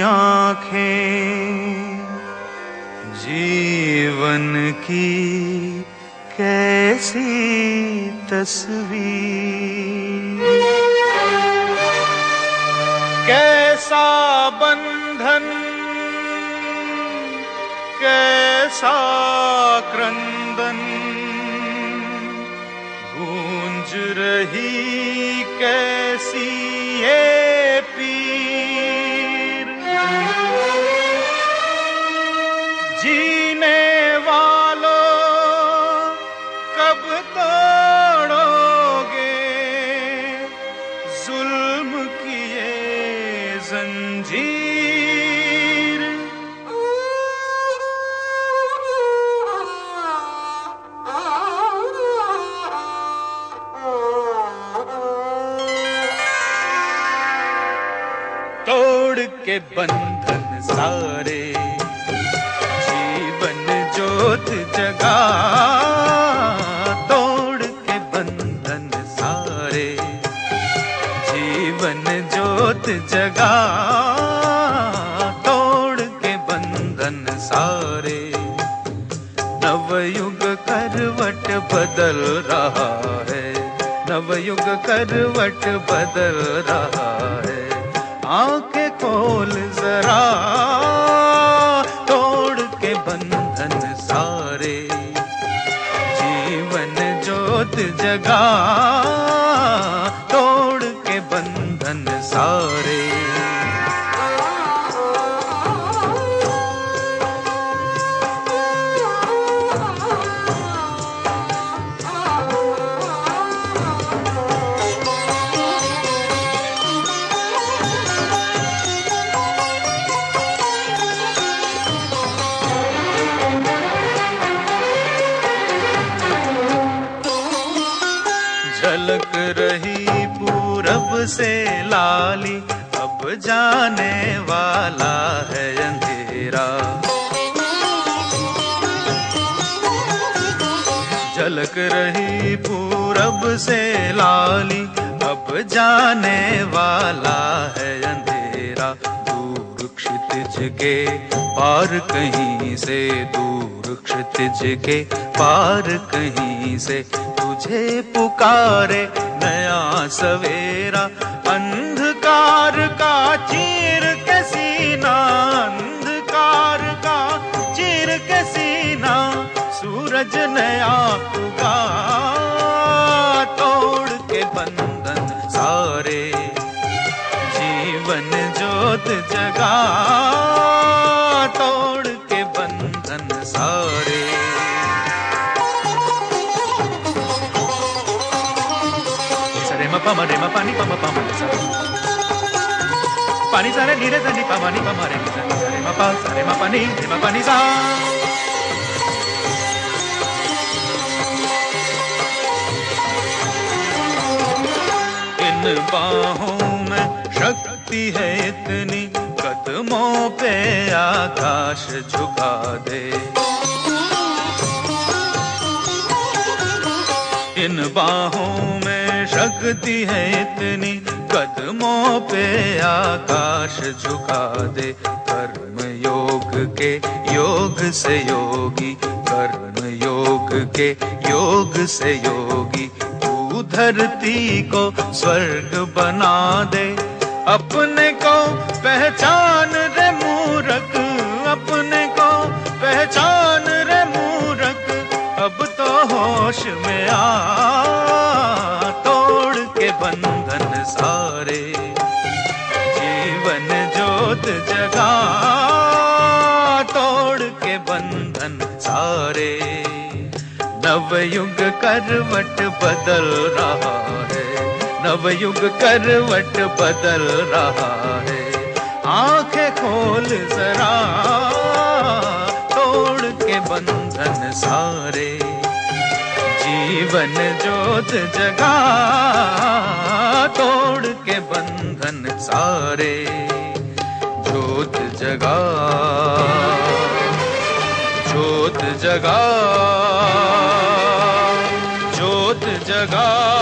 आंखें जीवन की कैसी तस्वीर, कैसा बंधन कैसा क्रंदन, गूंज रही कैसी ये पीर। जीने वालों कब तोड़ोगे जुल्म की ये जंजीर। तोड़ के बंधन सारे जीवन जोत जगा, तोड़ के बंधन सारे जीवन जोत जगा, तोड़ के बंधन सारे। नवयुग करवट बदल रहा है, नवयुग करवट बदल रहा है। आंखें खोल जरा, तोड़ के बंधन सारे जीवन जोत जगा, तोड़ के बंधन सारे। झलक रही पूरब से लाली, अब जाने वाला है अंधेरा। झलक रही पूरब से लाली, अब जाने वाला है अंधेरा। दूर क्षितिज के पार कहीं से, दूर क्षितिज के पार कहीं से तुझे पुकारे नया सवेरा। अंधकार का चीर के सीना, अंधकार का चीर के सीना, सूरज नया उगा। तोड़ के बंधन सारे जीवन जोत जगा, तोड़ के बंधन सारे। पमा रे मा पानी पमा पमा सा, पानी सारे नीरे सा नी पमा नी पमा रे सा रे मा पा सा रे मा पानी रे मा पानी सा। इन बाहों में शक्ति है इतनी, कदमों पे आकाश झुका दे। इन बाहों में शक्ति है इतनी, कदमों पे आकाश झुका दे। कर्म योग के योग से योगी, कर्म योग के योग से योगी, तू धरती को स्वर्ग बना दे। अपने को पहचान रे मूरख, अपने को पहचान रे मूरख, अब तो होश में आ। तोड़ के बंधन सारे जीवन जोत जगा, तोड़ के बंधन सारे। नवयुग करवट बदल रहा है, नवयुग करवट बदल रहा है। आंखें खोल जरा, तोड़ के बंधन सारे जीवन जोत जगा, तोड़ के बंधन सारे। जोत जगा, जोत जगा, जोत जगा।